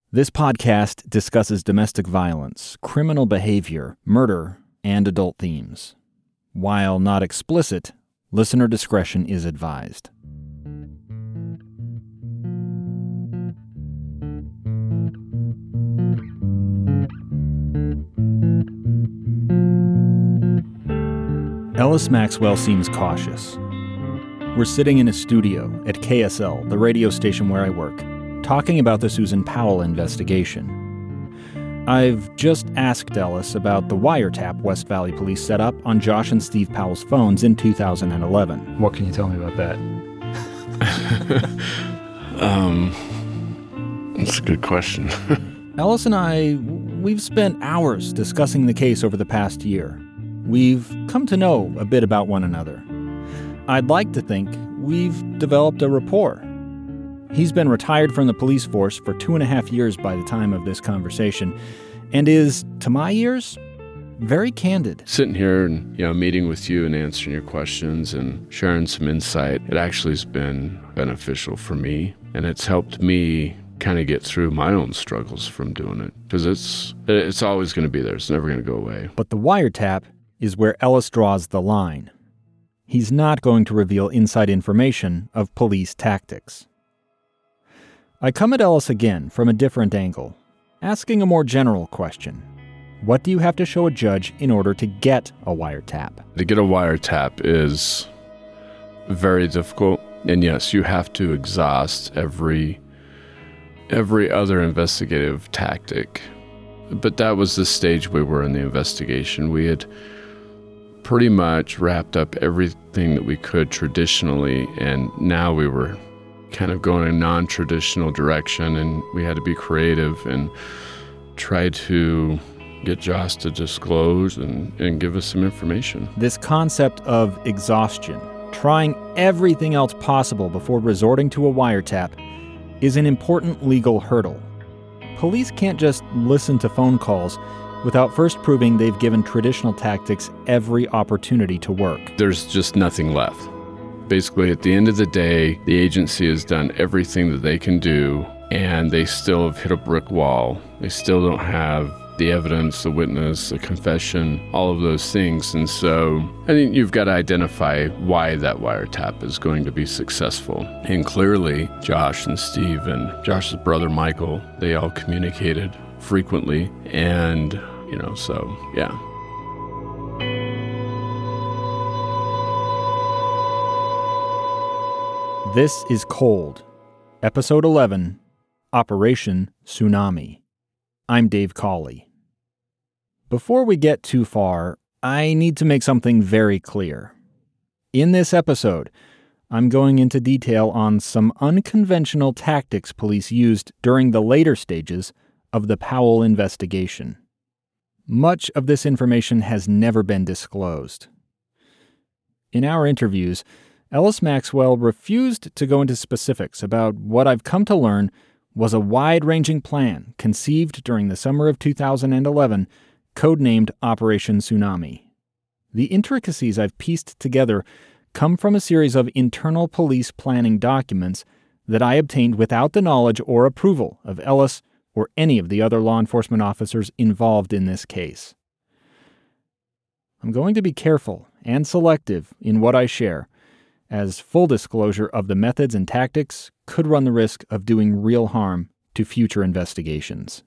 This podcast discusses domestic violence, criminal behavior, murder, and adult themes. While not explicit, listener discretion is advised. Ellis Maxwell seems cautious. We're sitting in a studio at KSL, the radio station where I work, talking about the Susan Powell investigation. I've just asked Ellis about the wiretap West Valley Police set up on Josh and Steve Powell's phones in 2011. What can you tell me about that? That's a good question. Ellis and we've spent hours discussing the case over the past year. We've come to know a bit about one another. I'd like to think we've developed a rapport. He's been retired from the police force for 2.5 years by the time of this conversation, and is, to my ears, very candid. Sitting here and, meeting with you and answering your questions and sharing some insight, it actually has been beneficial for me, and it's helped me kind of get through my own struggles from doing it, because it's always going to be there. It's never going to go away. But the wiretap is where Ellis draws the line. He's not going to reveal inside information of police tactics. I come at Ellis again from a different angle, asking a more general question. What do you have to show a judge in order to get a wiretap? To get a wiretap is very difficult, and yes, you have to exhaust every other investigative tactic. But that was the stage we were in the investigation. We had pretty much wrapped up everything that we could traditionally, and now we were kind of going in a non-traditional direction, and we had to be creative and try to get Josh to disclose and give us some information. This concept of exhaustion, trying everything else possible before resorting to a wiretap, is an important legal hurdle. Police can't just listen to phone calls without first proving they've given traditional tactics every opportunity to work. There's just nothing left. Basically, at the end of the day, the agency has done everything that they can do, and they still have hit a brick wall. They still don't have the evidence, the witness, the confession, all of those things. And so I think you've got to identify why that wiretap is going to be successful. And clearly, Josh and Steve and Josh's brother Michael, they all communicated frequently. And, so, yeah. This is Cold, Episode 11, Operation Tsunami. I'm Dave Cawley. Before we get too far, I need to make something very clear. In this episode, I'm going into detail on some unconventional tactics police used during the later stages of the Powell investigation. Much of this information has never been disclosed. In our interviews, Ellis Maxwell refused to go into specifics about what I've come to learn was a wide-ranging plan conceived during the summer of 2011, codenamed Operation Tsunami. The intricacies I've pieced together come from a series of internal police planning documents that I obtained without the knowledge or approval of Ellis or any of the other law enforcement officers involved in this case. I'm going to be careful and selective in what I share, as full disclosure of the methods and tactics could run the risk of doing real harm to future investigations.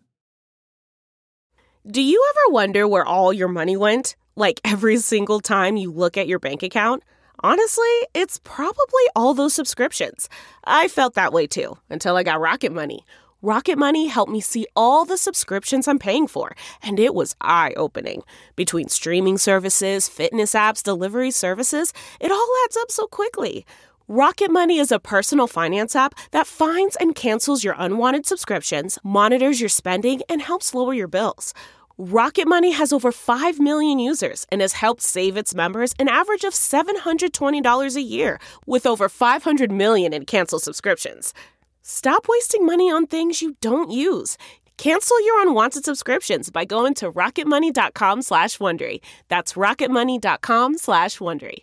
Do you ever wonder where all your money went? Like every single time you look at your bank account? Honestly, it's probably all those subscriptions. I felt that way too, until I got Rocket Money. Rocket Money helped me see all the subscriptions I'm paying for, and it was eye-opening. Between streaming services, fitness apps, delivery services, it all adds up so quickly. Rocket Money is a personal finance app that finds and cancels your unwanted subscriptions, monitors your spending, and helps lower your bills. Rocket Money has over 5 million users and has helped save its members an average of $720 a year, with over 500 million in canceled subscriptions. Stop wasting money on things you don't use. Cancel your unwanted subscriptions by going to rocketmoney.com/Wondery. That's rocketmoney.com/Wondery.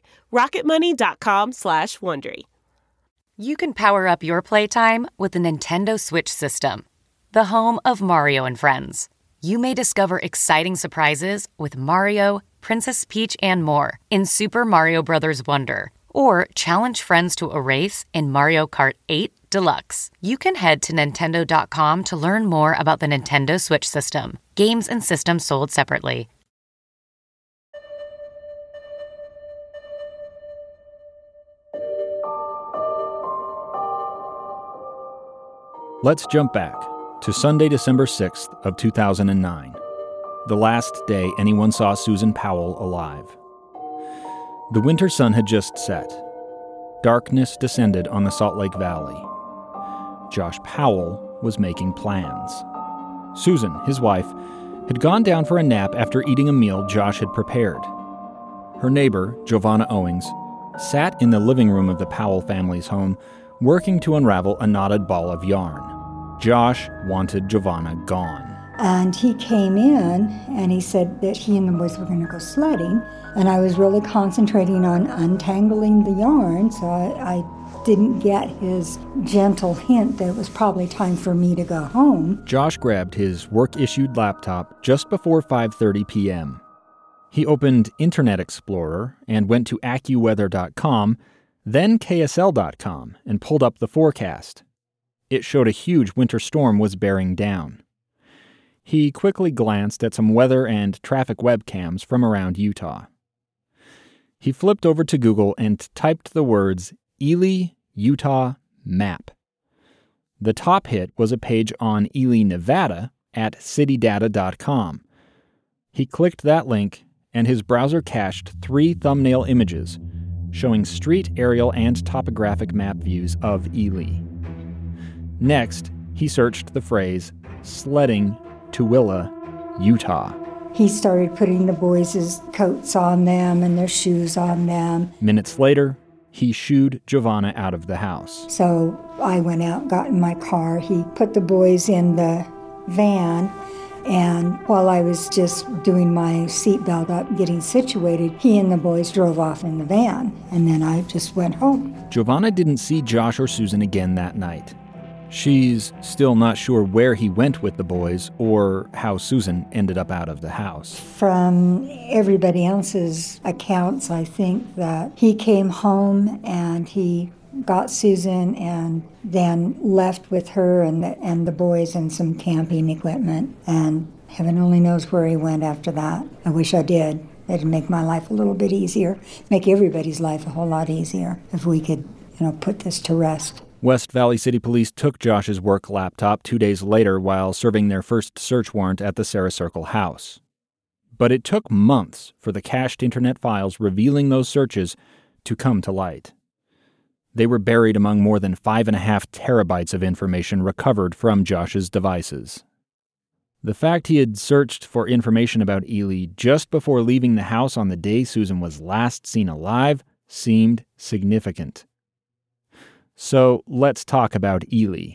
rocketmoney.com/Wondery. You can power up your playtime with the Nintendo Switch system. the home of Mario and Friends. You may discover exciting surprises with Mario, Princess Peach, and more in Super Mario Bros. Wonder. Or challenge friends to a race in Mario Kart 8 Deluxe. You can head to Nintendo.com to learn more about the Nintendo Switch system. Games and systems sold separately. Let's jump back to Sunday, December 6th of 2009, the last day anyone saw Susan Powell alive. The winter sun had just set. Darkness descended on the Salt Lake Valley. Josh Powell was making plans. Susan, his wife, had gone down for a nap after eating a meal Josh had prepared. Her neighbor, Giovanna Owings, sat in the living room of the Powell family's home, working to unravel a knotted ball of yarn. Josh wanted Giovanna gone. And he came in and he said that he and the boys were going to go sledding. And I was really concentrating on untangling the yarn, so I didn't get his gentle hint that it was probably time for me to go home. Josh grabbed his work-issued laptop just before 5:30 p.m. He opened Internet Explorer and went to AccuWeather.com, then KSL.com, and pulled up the forecast. It showed a huge winter storm was bearing down. He quickly glanced at some weather and traffic webcams from around Utah. He flipped over to Google and typed the words Ely, Utah, map. The top hit was a page on Ely, Nevada at citydata.com. He clicked that link, and his browser cached 3 thumbnail images showing street, aerial, and topographic map views of Ely. Next, he searched the phrase sledding Tooele, Utah. He started putting the boys' coats on them and their shoes on them. Minutes later, he shooed Giovanna out of the house. So I went out, got in my car. He put the boys in the van, and while I was just doing my seatbelt up, getting situated, he and the boys drove off in the van, and then I just went home. Giovanna didn't see Josh or Susan again that night. She's still not sure where he went with the boys or how Susan ended up out of the house. From everybody else's accounts, I think that he came home and he got Susan and then left with her and the boys and some camping equipment. And heaven only knows where he went after that. I wish I did. It'd make my life a little bit easier, make everybody's life a whole lot easier if we could, put this to rest. West Valley City Police took Josh's work laptop 2 days later while serving their first search warrant at the Sarah Circle house. But it took months for the cached internet files revealing those searches to come to light. They were buried among more than 5.5 terabytes of information recovered from Josh's devices. The fact he had searched for information about Ely just before leaving the house on the day Susan was last seen alive seemed significant. So let's talk about Ely.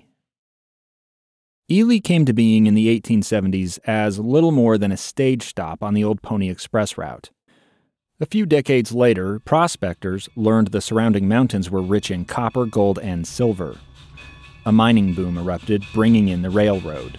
Ely came to being in the 1870s as little more than a stage stop on the old Pony Express route. A few decades later, prospectors learned the surrounding mountains were rich in copper, gold, and silver. A mining boom erupted, bringing in the railroad.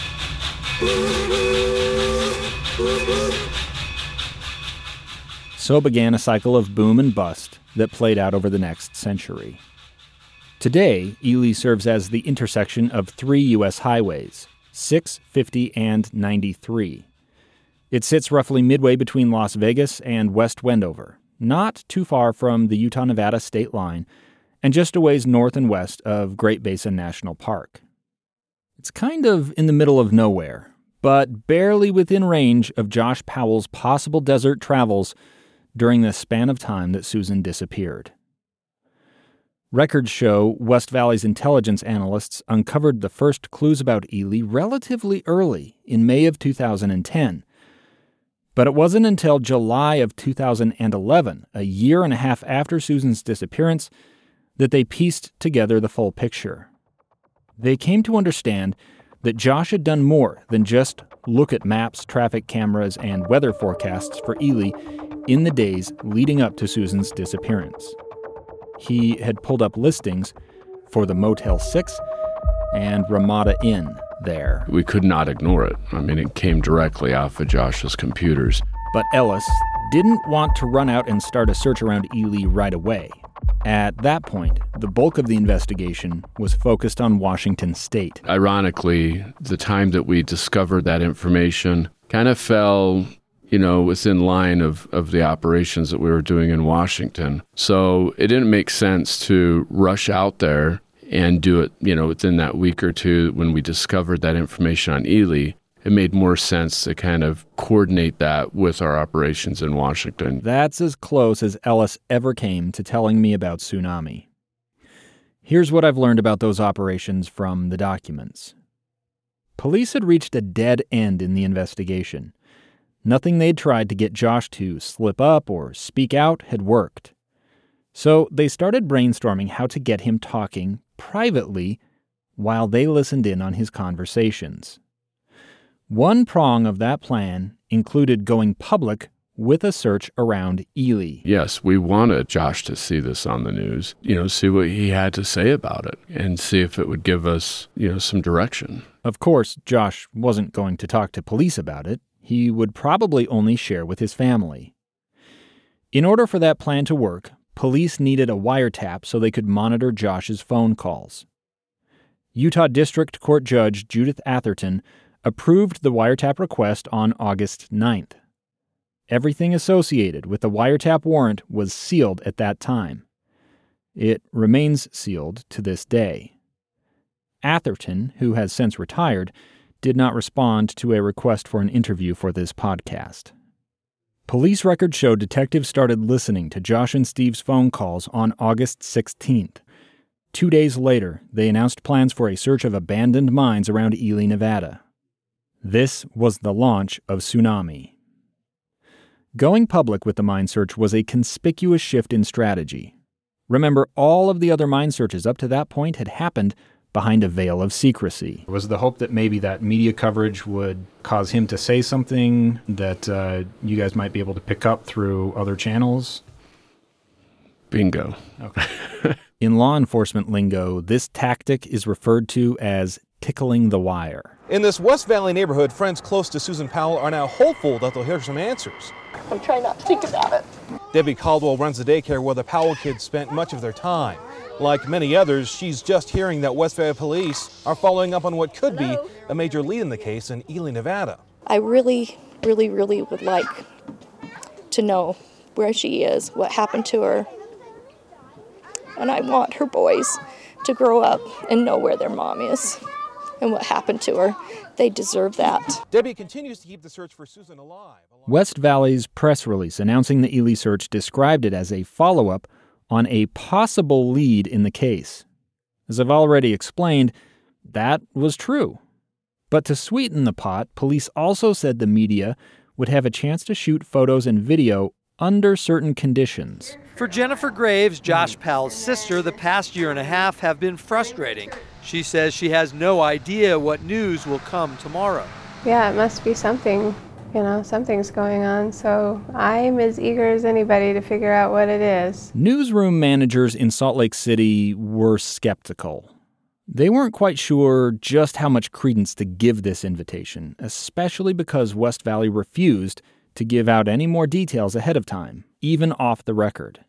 So began a cycle of boom and bust that played out over the next century. Today, Ely serves as the intersection of 3 U.S. highways, 6, 50, and 93. It sits roughly midway between Las Vegas and West Wendover, not too far from the Utah-Nevada state line, and just a ways north and west of Great Basin National Park. It's kind of in the middle of nowhere, but barely within range of Josh Powell's possible desert travels during the span of time that Susan disappeared. Records show West Valley's intelligence analysts uncovered the first clues about Ely relatively early, in May of 2010. But it wasn't until July of 2011, a year and a half after Susan's disappearance, that they pieced together the full picture. They came to understand that Josh had done more than just look at maps, traffic cameras, and weather forecasts for Ely in the days leading up to Susan's disappearance. He had pulled up listings for the Motel 6 and Ramada Inn, there. We could not ignore it. I mean, it came directly off of Josh's computers. But Ellis didn't want to run out and start a search around Ely right away. At that point, the bulk of the investigation was focused on Washington State. Ironically, the time that we discovered that information kind of fell, within line of the operations that we were doing in Washington. So it didn't make sense to rush out there and do it, within that week or two when we discovered that information on Ely. It made more sense to kind of coordinate that with our operations in Washington. That's as close as Ellis ever came to telling me about Tsunami. Here's what I've learned about those operations from the documents. Police had reached a dead end in the investigation. Nothing they'd tried to get Josh to slip up or speak out had worked. So they started brainstorming how to get him talking privately while they listened in on his conversations. One prong of that plan included going public with a search around Ely. Yes, we wanted Josh to see this on the news, see what he had to say about it and see if it would give us, some direction. Of course, Josh wasn't going to talk to police about it. He would probably only share with his family. In order for that plan to work, police needed a wiretap so they could monitor Josh's phone calls. Utah District Court Judge Judith Atherton approved the wiretap request on August 9th. Everything associated with the wiretap warrant was sealed at that time. It remains sealed to this day. Atherton, who has since retired, did not respond to a request for an interview for this podcast. Police records showed detectives started listening to Josh and Steve's phone calls on August 16th. 2 days later, they announced plans for a search of abandoned mines around Ely, Nevada. This was the launch of Tsunami. Going public with the mine search was a conspicuous shift in strategy. Remember, all of the other mine searches up to that point had happened behind a veil of secrecy. Was the hope that maybe that media coverage would cause him to say something that you guys might be able to pick up through other channels? Bingo. Okay. In law enforcement lingo, this tactic is referred to as tickling the wire. In this West Valley neighborhood, friends close to Susan Powell are now hopeful that they'll hear some answers. I'm trying not to think about it. Debbie Caldwell runs the daycare where the Powell kids spent much of their time. Like many others, she's just hearing that West Valley police are following up on what could be a major lead in the case in Ely, Nevada. I really, really, really would like to know where she is, what happened to her. And I want her boys to grow up and know where their mom is and what happened to her. They deserve that. Debbie continues to keep the search for Susan alive. West Valley's press release announcing the Ely search described it as a follow-up on a possible lead in the case. As I've already explained, that was true. But to sweeten the pot, police also said the media would have a chance to shoot photos and video under certain conditions. For Jennifer Graves, Josh Powell's sister, the past year and a half have been frustrating. She says she has no idea what news will come tomorrow. Yeah, it must be something. Something's going on, so I'm as eager as anybody to figure out what it is. Newsroom managers in Salt Lake City were skeptical. They weren't quite sure just how much credence to give this invitation, especially because West Valley refused to give out any more details ahead of time, even off the record.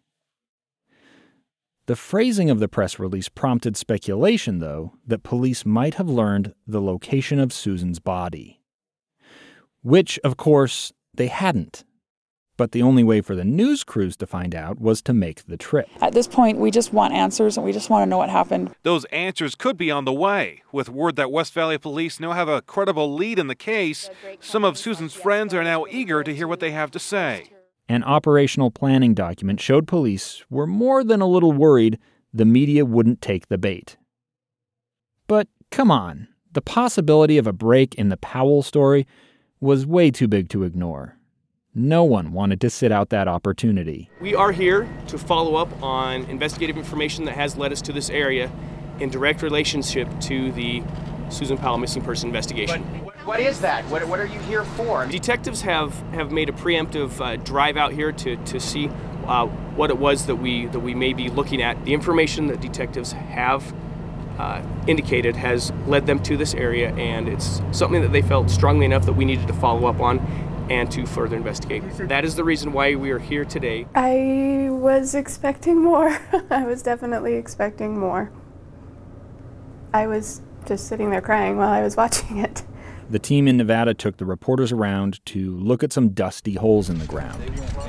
The phrasing of the press release prompted speculation, though, that police might have learned the location of Susan's body. Which, of course, they hadn't. But the only way for the news crews to find out was to make the trip. At this point, we just want answers, and we just want to know what happened. Those answers could be on the way. With word that West Valley police now have a credible lead in the case, some of Susan's friends are now eager to hear what they have to say. An operational planning document showed police were more than a little worried the media wouldn't take the bait. But come on, the possibility of a break in the Powell story was way too big to ignore. No one wanted to sit out that opportunity. We are here to follow up on investigative information that has led us to this area in direct relationship to the Susan Powell missing person investigation. What is that? What are you here for? Detectives have made a preemptive drive out here to see what it was that we may be looking at. The information that detectives have indicated has led them to this area, and it's something that they felt strongly enough that we needed to follow up on and to further investigate. That is the reason why we are here today. I was expecting more. I was definitely expecting more. I was just sitting there crying while I was watching it. The team in Nevada took the reporters around to look at some dusty holes in the ground.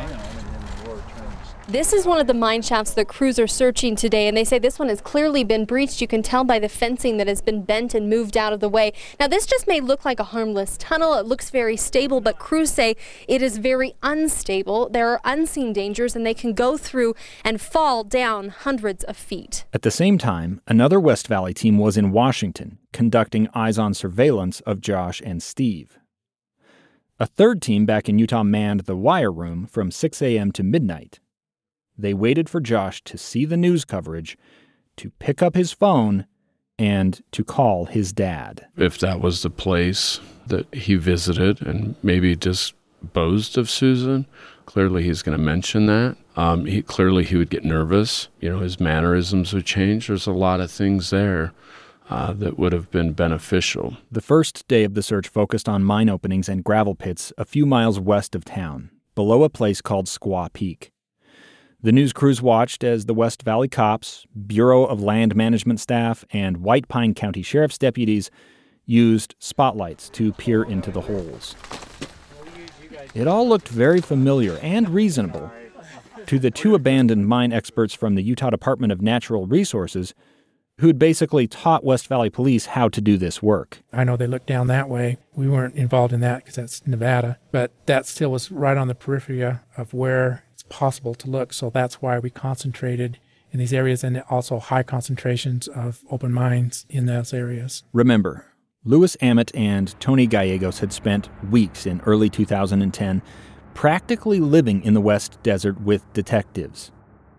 This is one of the mine shafts that crews are searching today, and they say this one has clearly been breached. You can tell by the fencing that has been bent and moved out of the way. Now, this just may look like a harmless tunnel. It looks very stable, but crews say it is very unstable. There are unseen dangers, and they can go through and fall down hundreds of feet. At the same time, another West Valley team was in Washington, conducting eyes-on surveillance of Josh and Steve. A third team back in Utah manned the wire room from 6 a.m. to midnight. They waited for Josh to see the news coverage, to pick up his phone, and to call his dad. If that was the place that he visited and maybe just boasted of Susan, clearly he's going to mention that. He would get nervous. His mannerisms would change. There's a lot of things there that would have been beneficial. The first day of the search focused on mine openings and gravel pits a few miles west of town, below a place called Squaw Peak. The news crews watched as the West Valley cops, Bureau of Land Management staff, and White Pine County Sheriff's deputies used spotlights to peer into the holes. It all looked very familiar and reasonable to the two abandoned mine experts from the Utah Department of Natural Resources who'd basically taught West Valley Police how to do this work. I know they looked down that way. We weren't involved in that because that's Nevada, but that still was right on the periphery of where possible to look, so that's why we concentrated in these areas, and also high concentrations of open mines in those areas. Remember, Louis Ammett and Tony Gallegos had spent weeks in early 2010 practically living in the West Desert with detectives.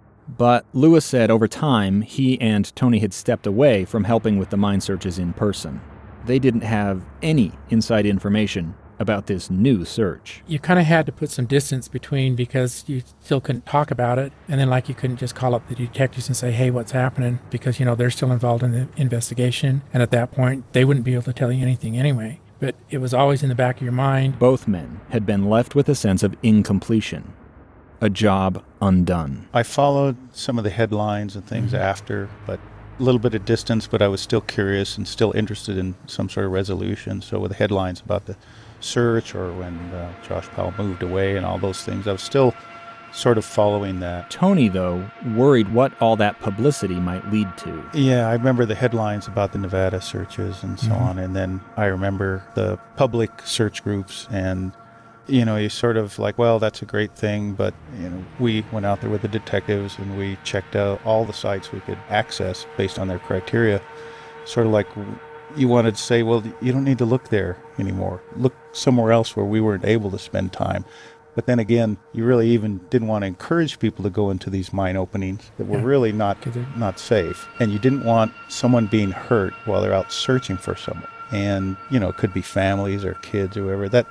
But Louis said over time he and Tony had stepped away from helping with the mine searches in person. They didn't have any inside information about this new search. You kind of had to put some distance between, because you still couldn't talk about it, and then you couldn't just call up the detectives and say, hey, what's happening, because they're still involved in the investigation, and at that point they wouldn't be able to tell you anything anyway. But it was always in the back of your mind. Both men had been left with a sense of incompletion, a job undone. I followed some of the headlines and things after, but a little bit of distance, but I was still curious and still interested in some sort of resolution. So with the headlines about the search, or when Josh Powell moved away and all those things, I was still sort of following that. Tony, though, worried what all that publicity might lead to. Yeah, I remember the headlines about the Nevada searches and so on, and then I remember the public search groups, and you sort of like, well, that's a great thing, but we went out there with the detectives and we checked out all the sites we could access based on their criteria. Sort of like you wanted to say, well, you don't need to look there anymore. Look somewhere else where we weren't able to spend time. But then again, you really even didn't want to encourage people to go into these mine openings that were really not safe. And you didn't want someone being hurt while they're out searching for someone. And, it could be families or kids or whoever.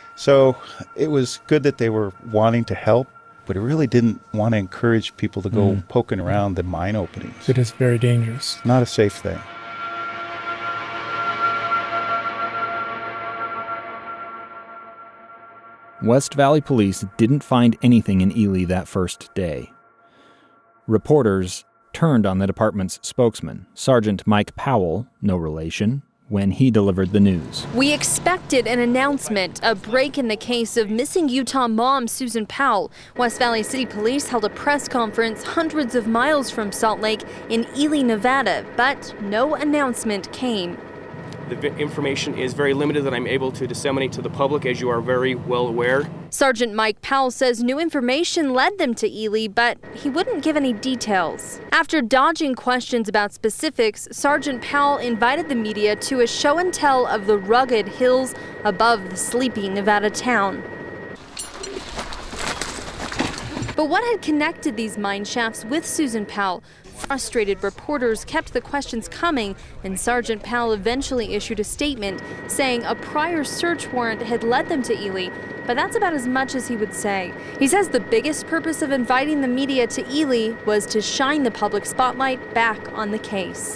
So it was good that they were wanting to help, but it really didn't want to encourage people to go poking around the mine openings. It is very dangerous. Not a safe thing. West Valley Police didn't find anything in Ely that first day. Reporters turned on the department's spokesman, Sergeant Mike Powell, no relation, when he delivered the news. We expected an announcement, a break in the case of missing Utah mom Susan Powell. West Valley City Police held a press conference hundreds of miles from Salt Lake in Ely, Nevada, but no announcement came. The information is very limited that I'm able to disseminate to the public, as you are very well aware. Sergeant Mike Powell says new information led them to Ely, but he wouldn't give any details. After dodging questions about specifics, Sergeant Powell invited the media to a show and tell of the rugged hills above the sleepy Nevada town. But what had connected these mine shafts with Susan Powell? Frustrated reporters kept the questions coming, and Sergeant Powell eventually issued a statement saying a prior search warrant had led them to Ely, but that's about as much as he would say. He says the biggest purpose of inviting the media to Ely was to shine the public spotlight back on the case.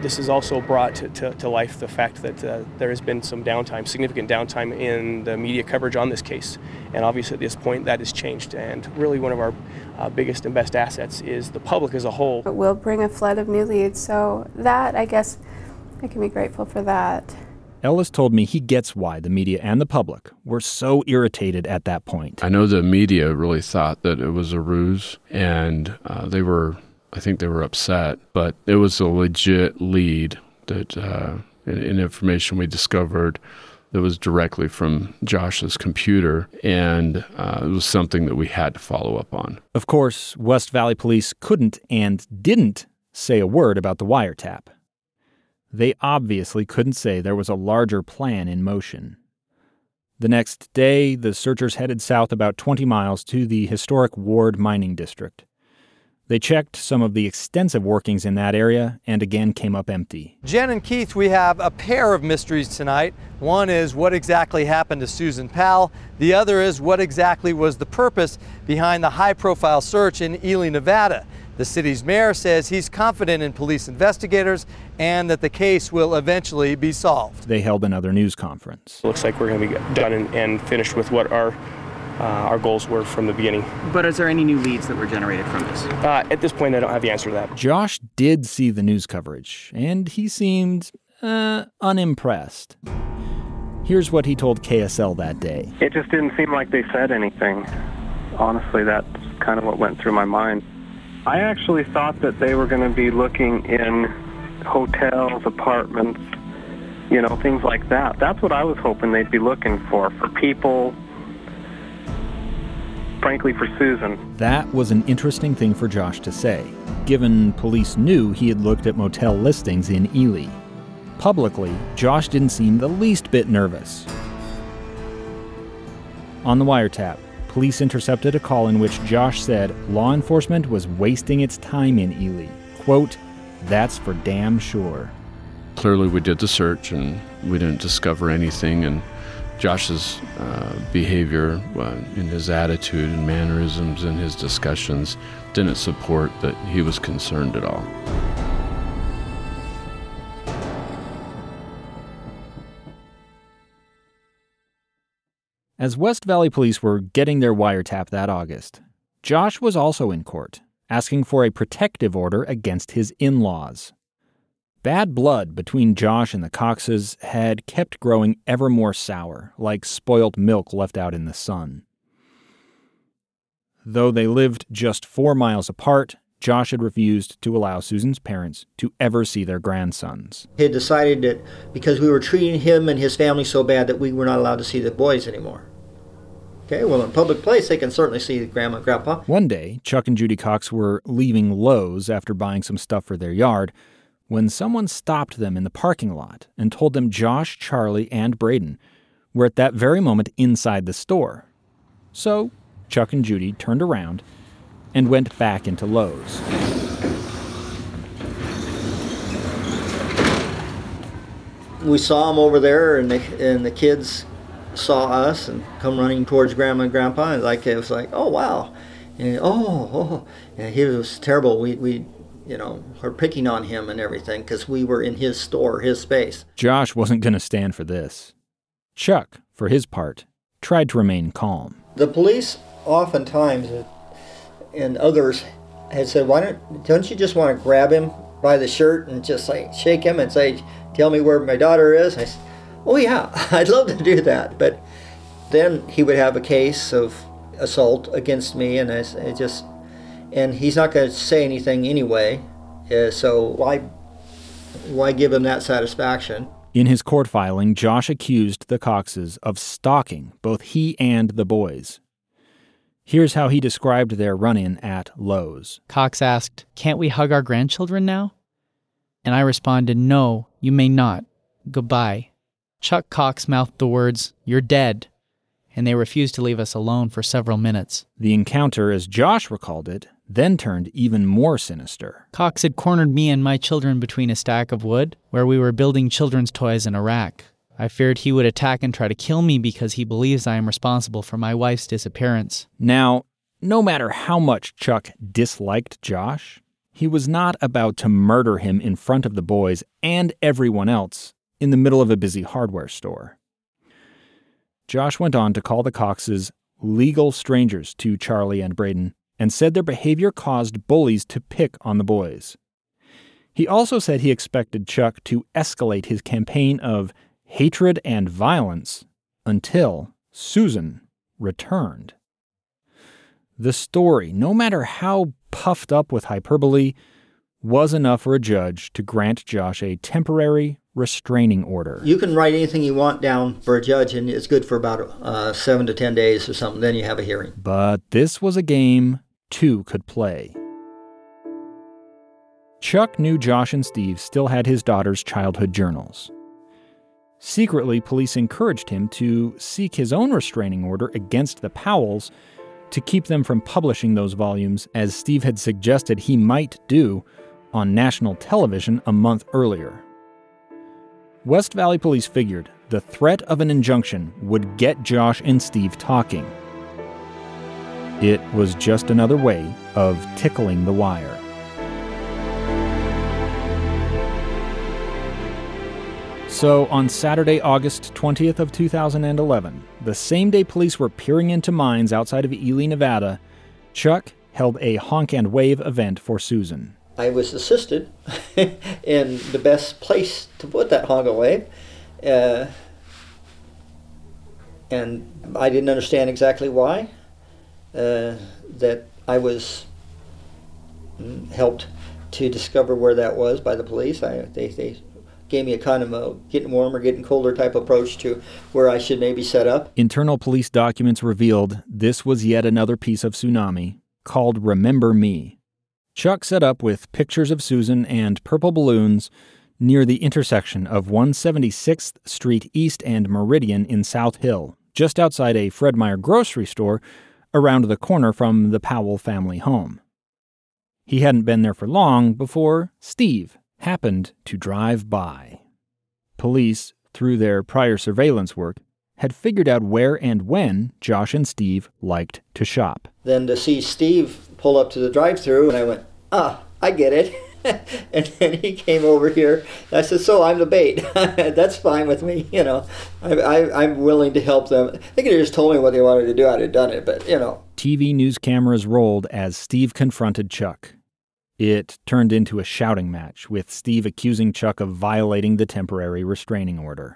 This has also brought to life the fact that there has been some downtime, significant downtime in the media coverage on this case. And obviously at this point that has changed. And really one of our biggest and best assets is the public as a whole. It will bring a flood of new leads, so that, I guess, I can be grateful for that. Ellis told me he gets why the media and the public were so irritated at that point. I know the media really thought that it was a ruse, and I think they were upset, but it was a legit lead that, in information we discovered that was directly from Josh's computer, and it was something that we had to follow up on. Of course, West Valley Police couldn't and didn't say a word about the wiretap. They obviously couldn't say there was a larger plan in motion. The next day, the searchers headed south about 20 miles to the historic Ward Mining District. They checked some of the extensive workings in that area and again came up empty. Jen and Keith, we have a pair of mysteries tonight. One is what exactly happened to Susan Powell. The other is what exactly was the purpose behind the high-profile search in Ely, Nevada. The city's mayor says he's confident in police investigators and that the case will eventually be solved. They held another news conference. It looks like we're going to be done and finished with what our goals were from the beginning. But is there any new leads that were generated from this? At this point, I don't have the answer to that. Josh did see the news coverage, and he seemed unimpressed. Here's what he told KSL that day. It just didn't seem like they said anything. Honestly, that's kind of what went through my mind. I actually thought that they were going to be looking in hotels, apartments, things like that. That's what I was hoping they'd be looking for people, frankly, for Susan. That was an interesting thing for Josh to say, given police knew he had looked at motel listings in Ely. Publicly, Josh didn't seem the least bit nervous. On the wiretap, police intercepted a call in which Josh said law enforcement was wasting its time in Ely. Quote, "That's for damn sure." Clearly we did the search and we didn't discover anything, and Josh's behavior in his attitude and mannerisms in his discussions didn't support that he was concerned at all. As West Valley Police were getting their wiretap that August, Josh was also in court, asking for a protective order against his in-laws. Bad blood between Josh and the Coxes had kept growing ever more sour, like spoiled milk left out in the sun. Though they lived just 4 miles apart, Josh had refused to allow Susan's parents to ever see their grandsons. He had decided that because we were treating him and his family so bad that we were not allowed to see the boys anymore. Okay, well, in a public place, they can certainly see Grandma and Grandpa. One day, Chuck and Judy Cox were leaving Lowe's after buying some stuff for their yard when someone stopped them in the parking lot and told them Josh, Charlie, and Braden were at that very moment inside the store. So Chuck and Judy turned around and went back into Lowe's. We saw them over there, and the kids saw us and come running towards Grandma and Grandpa, and it was like, oh wow, and and he was terrible. We were picking on him and everything because we were in his store, his space. Josh wasn't going to stand for this. Chuck, for his part, tried to remain calm. The police oftentimes, and others, had said, don't you just want to grab him by the shirt and just shake him and say, tell me where my daughter is? I said, oh yeah, I'd love to do that. But then he would have a case of assault against me, and and he's not going to say anything anyway, so why give him that satisfaction? In his court filing, Josh accused the Coxes of stalking both he and the boys. Here's how he described their run-in at Lowe's. Cox asked, "Can't we hug our grandchildren now?" And I responded, "No, you may not. Goodbye." Chuck Cox mouthed the words, "You're dead," and they refused to leave us alone for several minutes. The encounter, as Josh recalled it, then turned even more sinister. Cox had cornered me and my children between a stack of wood where we were building children's toys in a rack. I feared he would attack and try to kill me because he believes I am responsible for my wife's disappearance. Now, no matter how much Chuck disliked Josh, He was not about to murder him in front of the boys and everyone else in the middle of a busy hardware store. Josh went on to call the Coxes legal strangers to Charlie and Braden and said their behavior caused bullies to pick on the boys. He also said he expected Chuck to escalate his campaign of hatred and violence until Susan returned. The story, no matter how puffed up with hyperbole, was enough for a judge to grant Josh a temporary restraining order. You can write anything you want down for a judge, and it's good for about 7 to 10 days or something. Then you have a hearing. But this was a game two could play. Chuck knew Josh and Steve still had his daughter's childhood journals. Secretly, police encouraged him to seek his own restraining order against the Powells to keep them from publishing those volumes, as Steve had suggested he might do on national television a month earlier. West Valley Police figured the threat of an injunction would get Josh and Steve talking. It was just another way of tickling the wire. So on Saturday, August 20th of 2011, the same day police were peering into mines outside of Ely, Nevada, Chuck held a honk and wave event for Susan. I was assisted in the best place to put that honk and wave. And I didn't understand exactly why. That I was helped to discover where that was by the police. They gave me a kind of a getting warmer, getting colder type approach to where I should maybe set up. Internal police documents revealed this was yet another piece of Tsunami called Remember Me. Chuck set up with pictures of Susan and purple balloons near the intersection of 176th Street East and Meridian in South Hill, just outside a Fred Meyer grocery store around the corner from the Powell family home. He hadn't been there for long before Steve happened to drive by. Police, through their prior surveillance work, had figured out where and when Josh and Steve liked to shop. Then to see Steve pull up to the drive-thru, and I went, I get it. And then he came over here. I said, so I'm the bait. That's fine with me, you know. I'm willing to help them. They could have just told me what they wanted to do. I'd have done it, but, you know. TV news cameras rolled as Steve confronted Chuck. It turned into a shouting match, with Steve accusing Chuck of violating the temporary restraining order.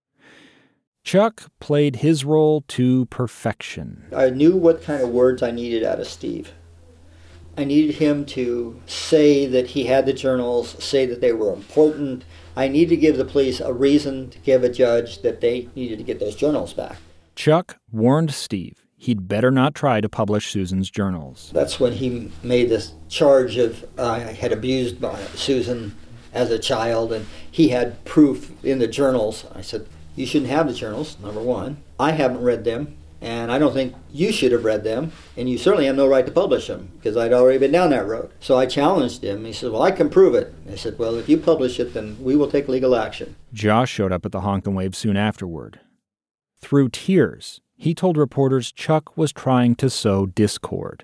Chuck played his role to perfection. I knew what kind of words I needed out of Steve. I needed him to say that he had the journals, say that they were important. I needed to give the police a reason to give a judge that they needed to get those journals back. Chuck warned Steve he'd better not try to publish Susan's journals. That's when he made this charge of I had abused Susan as a child, and he had proof in the journals. I said, you shouldn't have the journals, number one. I haven't read them, and I don't think you should have read them, and you certainly have no right to publish them, because I'd already been down that road. So I challenged him. He said, well, I can prove it. I said, well, if you publish it, then we will take legal action. Josh showed up at the Honk and Wave soon afterward. Through tears, he told reporters Chuck was trying to sow discord.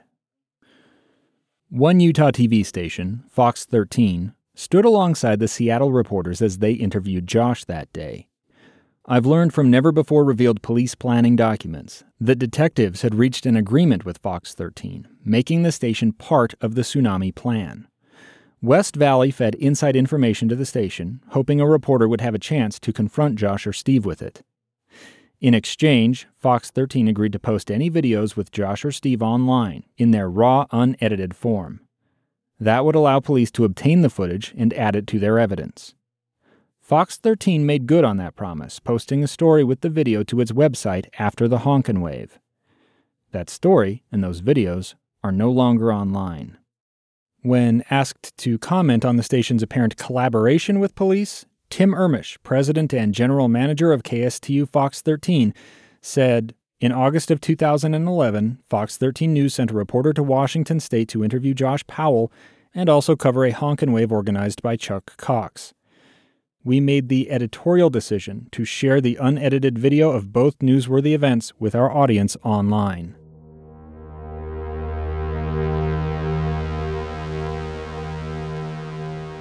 One Utah TV station, Fox 13, stood alongside the Seattle reporters as they interviewed Josh that day. I've learned from never-before-revealed police planning documents that detectives had reached an agreement with Fox 13, making the station part of the Tsunami plan. West Valley fed inside information to the station, hoping a reporter would have a chance to confront Josh or Steve with it. In exchange, Fox 13 agreed to post any videos with Josh or Steve online in their raw, unedited form. That would allow police to obtain the footage and add it to their evidence. Fox 13 made good on that promise, posting a story with the video to its website after the Honk and Wave. That story and those videos are no longer online. When asked to comment on the station's apparent collaboration with police, Tim Ermish, president and general manager of KSTU Fox 13, said, in August of 2011, Fox 13 News sent a reporter to Washington State to interview Josh Powell and also cover a Honk and Wave organized by Chuck Cox. We made the editorial decision to share the unedited video of both newsworthy events with our audience online.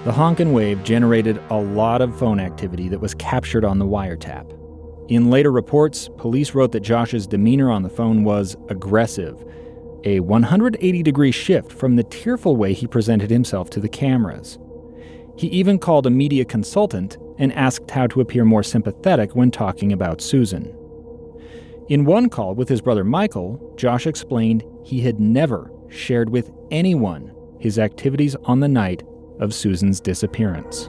The honk and wave generated a lot of phone activity that was captured on the wiretap. In later reports, police wrote that Josh's demeanor on the phone was aggressive, a 180-degree shift from the tearful way he presented himself to the cameras. He even called a media consultant and asked how to appear more sympathetic when talking about Susan. In one call with his brother Michael, Josh explained he had never shared with anyone his activities on the night of Susan's disappearance.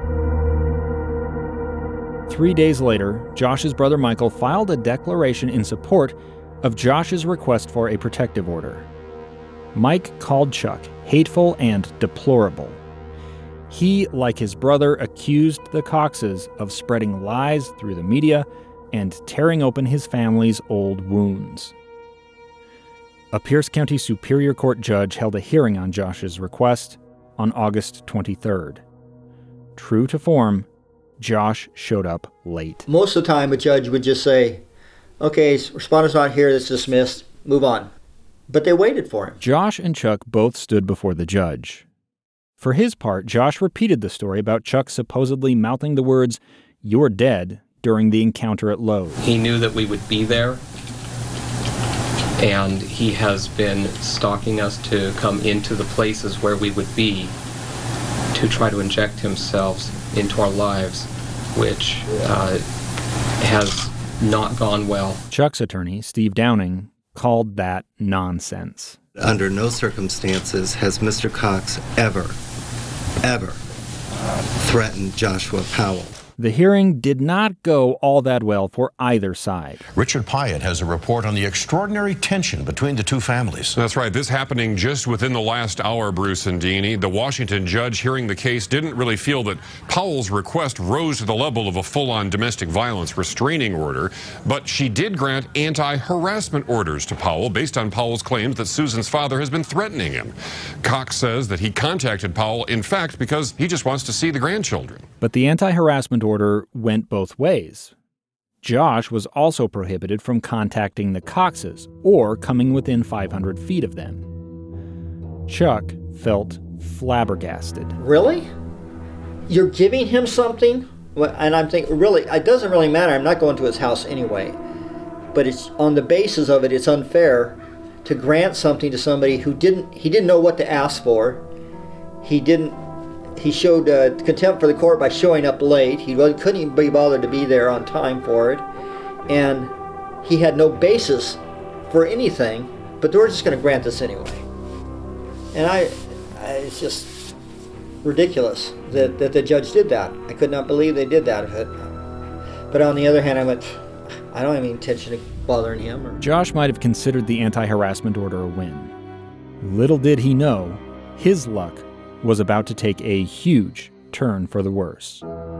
3 days later, Josh's brother Michael filed a declaration in support of Josh's request for a protective order. Mike called Chuck hateful and deplorable. He, like his brother, accused the Coxes of spreading lies through the media and tearing open his family's old wounds. A Pierce County Superior Court judge held a hearing on Josh's request on August 23rd. True to form, Josh showed up late. Most of the time, a judge would just say, okay, respondent's not here, it's dismissed, move on. But they waited for him. Josh and Chuck both stood before the judge. For his part, Josh repeated the story about Chuck supposedly mouthing the words, "You're dead," during the encounter at Lowe's. He knew that we would be there, and he has been stalking us to come into the places where we would be to try to inject himself into our lives, which has not gone well. Chuck's attorney, Steve Downing, called that nonsense. Under no circumstances has Mr. Cox ever threatened Joshua Powell. The hearing did not go all that well for either side. Richard Pyatt has a report on the extraordinary tension between the two families. That's right. This happening just within the last hour, Bruce and Deanie. The Washington judge hearing the case didn't really feel that Powell's request rose to the level of a full-on domestic violence restraining order, but she did grant anti-harassment orders to Powell based on Powell's claims that Susan's father has been threatening him. Cox says that he contacted Powell, in fact, because he just wants to see the grandchildren. But the anti-harassment order went both ways. Josh was also prohibited from contacting the Coxes or coming within 500 feet of them. Chuck felt flabbergasted. Really? You're giving him something? And I'm thinking, really, it doesn't really matter. I'm not going to his house anyway. But it's on the basis of it, it's unfair to grant something to somebody who didn't know what to ask for. He showed contempt for the court by showing up late. He couldn't even be bothered to be there on time for it. And he had no basis for anything, but they were just going to grant this anyway. And it's just ridiculous that the judge did that. I could not believe they did that. But on the other hand, I went, I don't have any intention of bothering him. Josh might have considered the anti-harassment order a win. Little did he know, his luck was about to take a huge turn for the worse.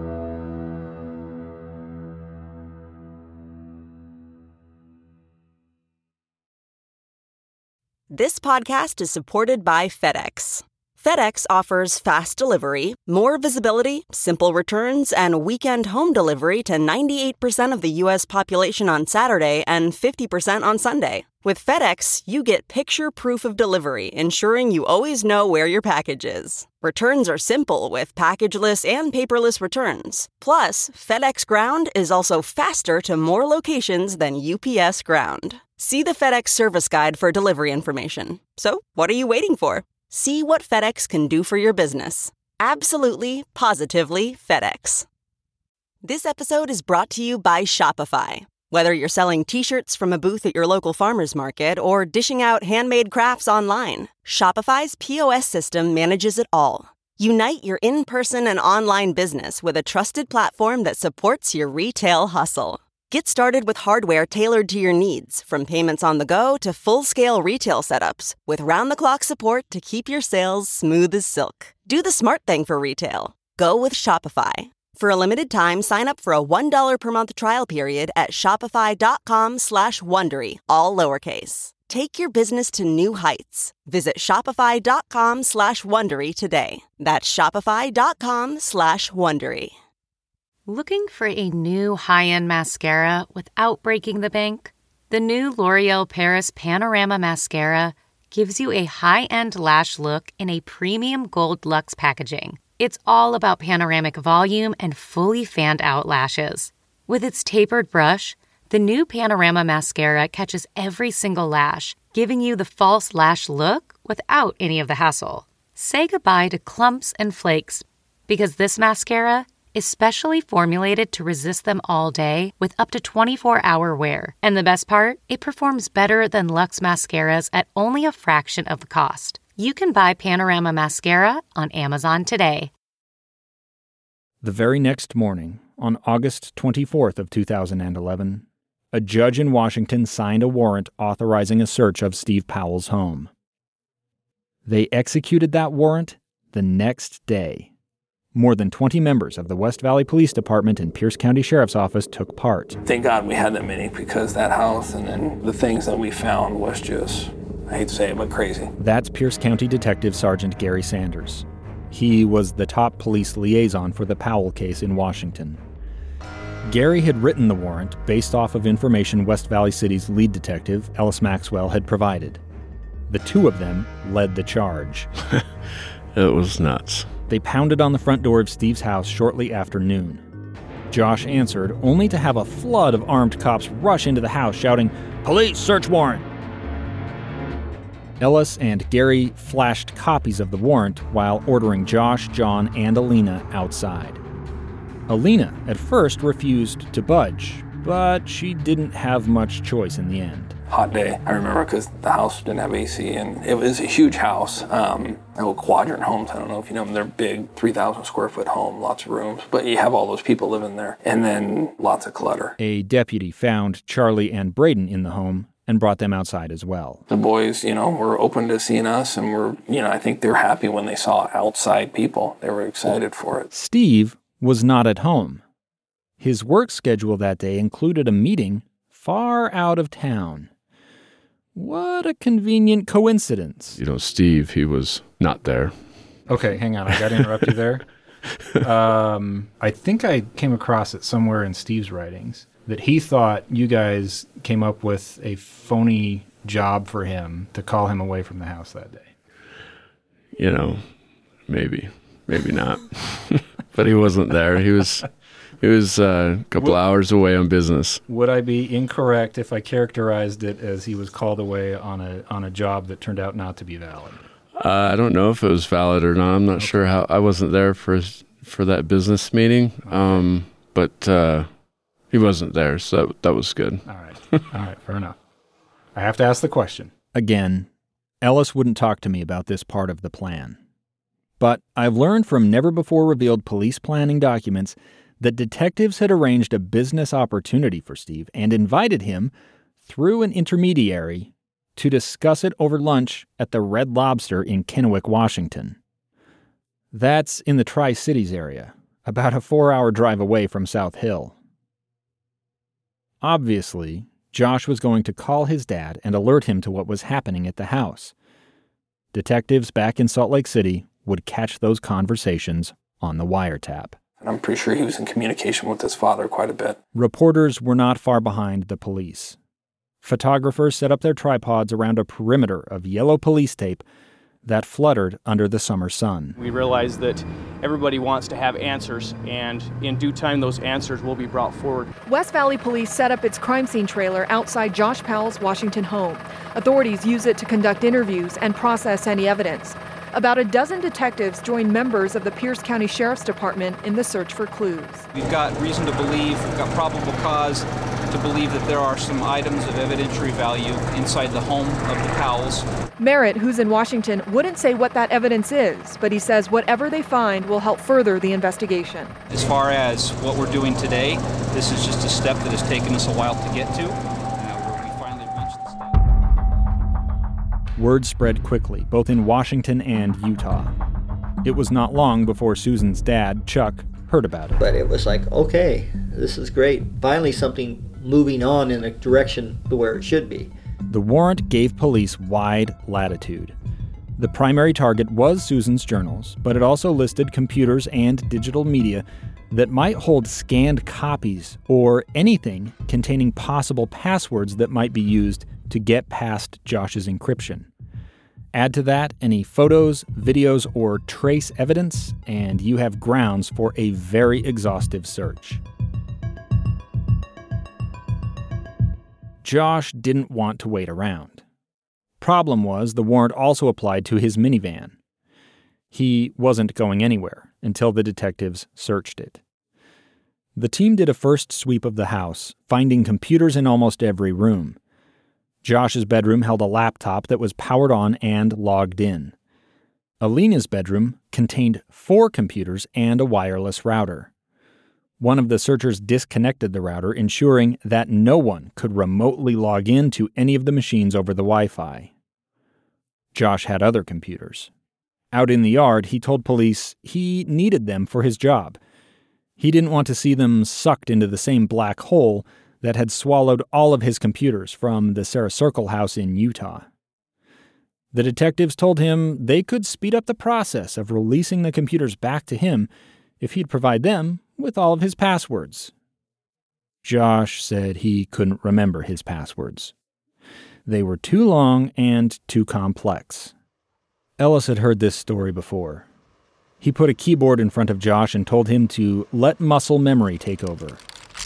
This podcast is supported by FedEx. FedEx offers fast delivery, more visibility, simple returns, and weekend home delivery to 98% of the U.S. population on Saturday and 50% on Sunday. With FedEx, you get picture proof of delivery, ensuring you always know where your package is. Returns are simple with packageless and paperless returns. Plus, FedEx Ground is also faster to more locations than UPS Ground. See the FedEx service guide for delivery information. So, what are you waiting for? See what FedEx can do for your business. Absolutely, positively FedEx. This episode is brought to you by Shopify. Whether you're selling t-shirts from a booth at your local farmer's market or dishing out handmade crafts online, Shopify's POS system manages it all. Unite your in-person and online business with a trusted platform that supports your retail hustle. Get started with hardware tailored to your needs, from payments on the go to full-scale retail setups, with round-the-clock support to keep your sales smooth as silk. Do the smart thing for retail. Go with Shopify. For a limited time, sign up for a $1 per month trial period at shopify.com/Wondery, all lowercase. Take your business to new heights. Visit shopify.com/Wondery today. That's shopify.com/Wondery. Looking for a new high-end mascara without breaking the bank? The new L'Oreal Paris Panorama Mascara gives you a high-end lash look in a premium gold luxe packaging. It's all about panoramic volume and fully fanned out lashes. With its tapered brush, the new Panorama Mascara catches every single lash, giving you the false lash look without any of the hassle. Say goodbye to clumps and flakes, because this mascara is specially formulated to resist them all day with up to 24-hour wear. And the best part? It performs better than Luxe mascaras at only a fraction of the cost. You can buy Panorama Mascara on Amazon today. The very next morning, on August 24th of 2011, a judge in Washington signed a warrant authorizing a search of Steve Powell's home. They executed that warrant the next day. More than 20 members of the West Valley Police Department and Pierce County Sheriff's Office took part. Thank God we had that many, because that house and then the things that we found was just, I hate to say it, but crazy. That's Pierce County Detective Sergeant Gary Sanders. He was the top police liaison for the Powell case in Washington. Gary had written the warrant based off of information West Valley City's lead detective, Ellis Maxwell, had provided. The two of them led the charge. It was nuts. They pounded on the front door of Steve's house shortly after noon. Josh answered, only to have a flood of armed cops rush into the house shouting, "Police, search warrant!" Ellis and Gary flashed copies of the warrant while ordering Josh, John, and Alina outside. Alina at first refused to budge, but she didn't have much choice in the end. Hot day, I remember, because the house didn't have AC, and it was a huge house. Old Quadrant homes, I don't know if you know them, they're big, 3,000 square foot home, lots of rooms, but you have all those people living there, and then lots of clutter. A deputy found Charlie and Braden in the home and brought them outside as well. The boys, were open to seeing us, and I think they were happy when they saw outside people. They were excited for it. Steve was not at home. His work schedule that day included a meeting far out of town. What a convenient coincidence. Steve, he was not there. Okay, hang on. I got to interrupt you there. I think I came across it somewhere in Steve's writings that he thought you guys came up with a phony job for him to call him away from the house that day. Maybe not. But he wasn't there. He was a couple hours away on business. Would I be incorrect if I characterized it as he was called away on a job that turned out not to be valid? I don't know if it was valid or not. I'm not sure how. I wasn't there for that business meeting, but he wasn't there, so that was good. All right, fair enough. I have to ask the question. Again, Ellis wouldn't talk to me about this part of the plan. But I've learned from never-before-revealed police planning documents that detectives had arranged a business opportunity for Steve and invited him, through an intermediary, to discuss it over lunch at the Red Lobster in Kennewick, Washington. That's in the Tri-Cities area, about a 4-hour drive away from South Hill. Obviously, Josh was going to call his dad and alert him to what was happening at the house. Detectives back in Salt Lake City would catch those conversations on the wiretap. And I'm pretty sure he was in communication with his father quite a bit. Reporters were not far behind the police. Photographers set up their tripods around a perimeter of yellow police tape that fluttered under the summer sun. We realize that everybody wants to have answers, and in due time those answers will be brought forward. West Valley Police set up its crime scene trailer outside Josh Powell's Washington home. Authorities use it to conduct interviews and process any evidence. About a dozen detectives joined members of the Pierce County Sheriff's Department in the search for clues. We've got reason to believe, we've got probable cause to believe that there are some items of evidentiary value inside the home of the Powells. Merritt, who's in Washington, wouldn't say what that evidence is, but he says whatever they find will help further the investigation. As far as what we're doing today, this is just a step that has taken us a while to get to. Word spread quickly, both in Washington and Utah. It was not long before Susan's dad, Chuck, heard about it. But it was like, okay, this is great. Finally something moving on in a direction to where it should be. The warrant gave police wide latitude. The primary target was Susan's journals, but it also listed computers and digital media that might hold scanned copies or anything containing possible passwords that might be used to get past Josh's encryption. Add to that any photos, videos, or trace evidence, and you have grounds for a very exhaustive search. Josh didn't want to wait around. Problem was, the warrant also applied to his minivan. He wasn't going anywhere until the detectives searched it. The team did a first sweep of the house, finding computers in almost every room. Josh's bedroom held a laptop that was powered on and logged in. Alina's bedroom contained 4 computers and a wireless router. One of the searchers disconnected the router, ensuring that no one could remotely log in to any of the machines over the Wi-Fi. Josh had other computers. Out in the yard, he told police he needed them for his job. He didn't want to see them sucked into the same black hole that had swallowed all of his computers from the Sarah Circle house in Utah. The detectives told him they could speed up the process of releasing the computers back to him if he'd provide them with all of his passwords. Josh said he couldn't remember his passwords. They were too long and too complex. Ellis had heard this story before. He put a keyboard in front of Josh and told him to let muscle memory take over.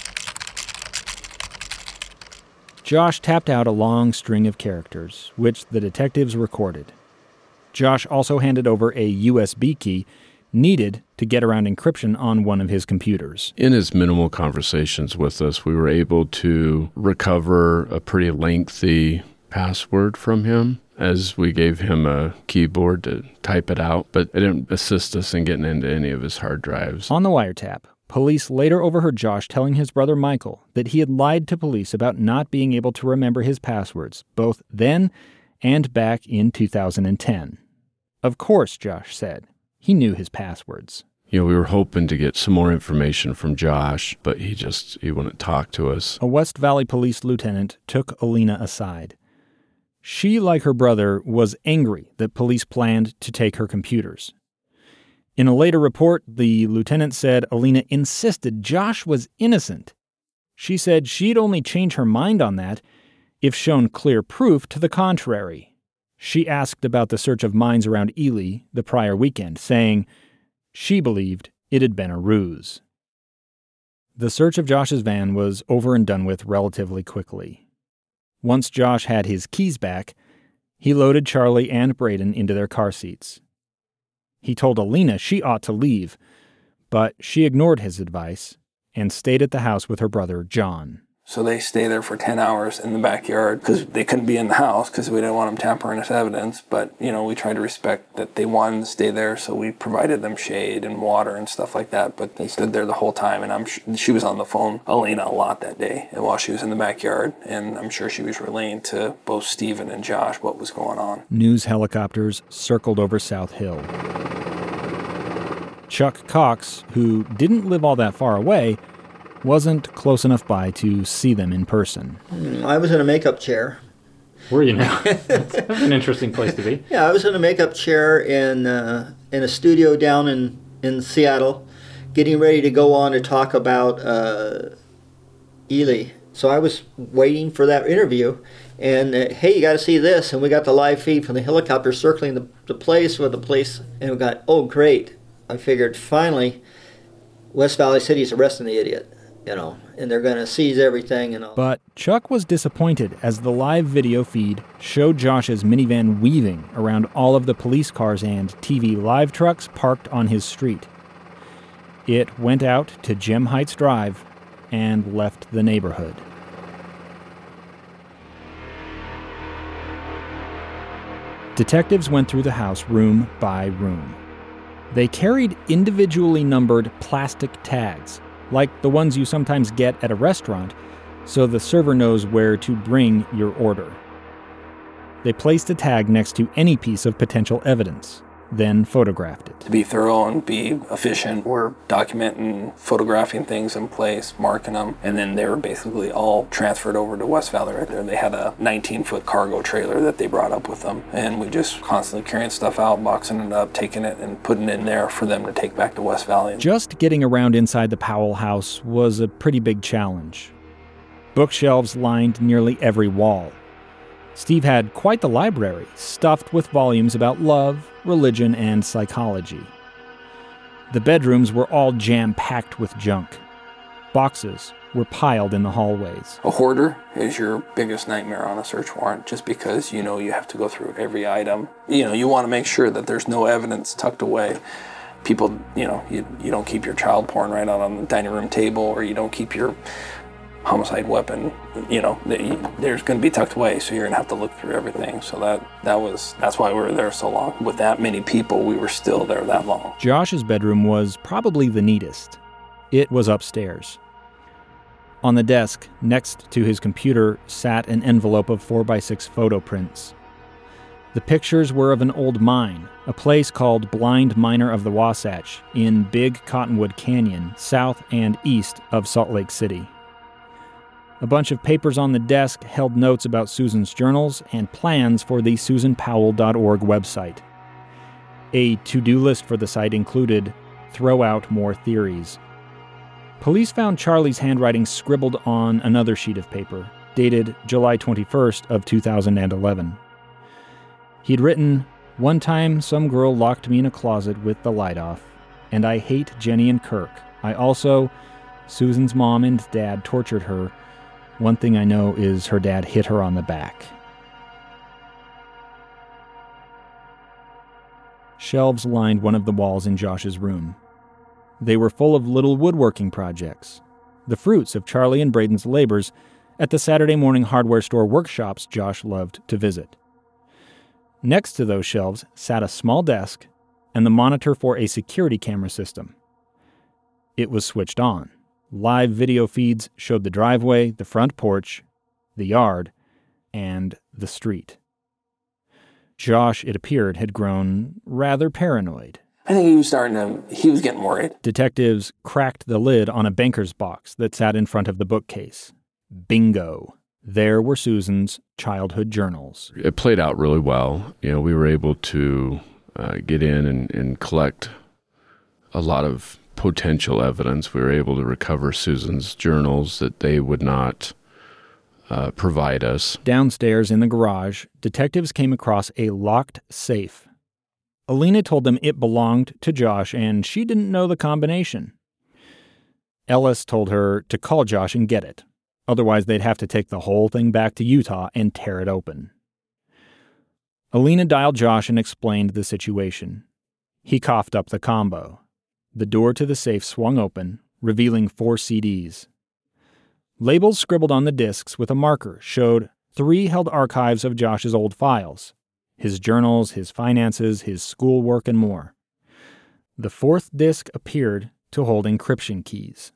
Josh tapped out a long string of characters, which the detectives recorded. Josh also handed over a USB key needed to get around encryption on one of his computers. In his minimal conversations with us, we were able to recover a pretty lengthy password from him as we gave him a keyboard to type it out, but it didn't assist us in getting into any of his hard drives. On the wiretap, police later overheard Josh telling his brother Michael that he had lied to police about not being able to remember his passwords, both then and back in 2010. Of course, Josh said. He knew his passwords. We were hoping to get some more information from Josh, but he wouldn't talk to us. A West Valley police lieutenant took Alina aside. She, like her brother, was angry that police planned to take her computers. In a later report, the lieutenant said Alina insisted Josh was innocent. She said she'd only change her mind on that if shown clear proof to the contrary. She asked about the search of mines around Ely the prior weekend, saying she believed it had been a ruse. The search of Josh's van was over and done with relatively quickly. Once Josh had his keys back, he loaded Charlie and Braden into their car seats. He told Alina she ought to leave, but she ignored his advice and stayed at the house with her brother, John. So they stay there for 10 hours in the backyard because they couldn't be in the house because we didn't want them tampering with evidence. But, we tried to respect that they wanted to stay there, so we provided them shade and water and stuff like that. But they stood there the whole time, and she was on the phone, Alina, a lot that day while she was in the backyard. And I'm sure she was relaying to both Stephen and Josh what was going on. News helicopters circled over South Hill. Chuck Cox, who didn't live all that far away, wasn't close enough by to see them in person. I was in a makeup chair. Were you now? That's an interesting place to be. Yeah, I was in a makeup chair in a studio down in Seattle, getting ready to go on to talk about Ely. So I was waiting for that interview, and hey, you got to see this, and we got the live feed from the helicopter circling the place with the police, and we got, oh great. I figured finally West Valley City's arresting the idiot. And they're going to seize everything and all. But Chuck was disappointed as the live video feed showed Josh's minivan weaving around all of the police cars and TV live trucks parked on his street. It went out to Gem Heights Drive and left the neighborhood. Detectives went through the house room by room. They carried individually numbered plastic tags, like the ones you sometimes get at a restaurant, so the server knows where to bring your order. They placed a tag next to any piece of potential evidence, then photographed it. To be thorough and be efficient, we're documenting, photographing things in place, marking them, and then they were basically all transferred over to West Valley right there. They had a 19-foot cargo trailer that they brought up with them, and we just constantly carrying stuff out, boxing it up, taking it and putting it in there for them to take back to West Valley. Just getting around inside the Powell house was a pretty big challenge. Bookshelves lined nearly every wall. Steve had quite the library, stuffed with volumes about love, religion, and psychology. The bedrooms were all jam-packed with junk. Boxes were piled in the hallways. A hoarder is your biggest nightmare on a search warrant, just because you have to go through every item. You want to make sure that there's no evidence tucked away. People, you don't keep your child porn right out on the dining room table, or you don't keep your homicide weapon, there's going to be tucked away, so you're going to have to look through everything. So that's why we were there so long. With that many people, we were still there that long. Josh's bedroom was probably the neatest. It was upstairs. On the desk, next to his computer, sat an envelope of 4x6 photo prints. The pictures were of an old mine, a place called Blind Miner of the Wasatch in Big Cottonwood Canyon, south and east of Salt Lake City. A bunch of papers on the desk held notes about Susan's journals and plans for the SusanPowell.org website. A to-do list for the site included, throw out more theories. Police found Charlie's handwriting scribbled on another sheet of paper, dated July 21st of 2011. He'd written, "One time some girl locked me in a closet with the light off, and I hate Jenny and Kirk. I also, Susan's mom and dad tortured her. One thing I know is her dad hit her on the back." Shelves lined one of the walls in Josh's room. They were full of little woodworking projects, the fruits of Charlie and Braden's labors at the Saturday morning hardware store workshops Josh loved to visit. Next to those shelves sat a small desk and the monitor for a security camera system. It was switched on. Live video feeds showed the driveway, the front porch, the yard, and the street. Josh, it appeared, had grown rather paranoid. I think he was getting worried. Detectives cracked the lid on a banker's box that sat in front of the bookcase. Bingo. There were Susan's childhood journals. It played out really well. We were able to get in and collect a lot of potential evidence. We were able to recover Susan's journals that they would not provide us. Downstairs in the garage, detectives came across a locked safe. Alina told them it belonged to Josh, and she didn't know the combination. Ellis told her to call Josh and get it. Otherwise, they'd have to take the whole thing back to Utah and tear it open. Alina dialed Josh and explained the situation. He coughed up the combo. The door to the safe swung open, revealing 4 CDs. Labels scribbled on the discs with a marker showed 3 held archives of Josh's old files. His journals, his finances, his schoolwork, and more. The 4th disc appeared to hold encryption keys.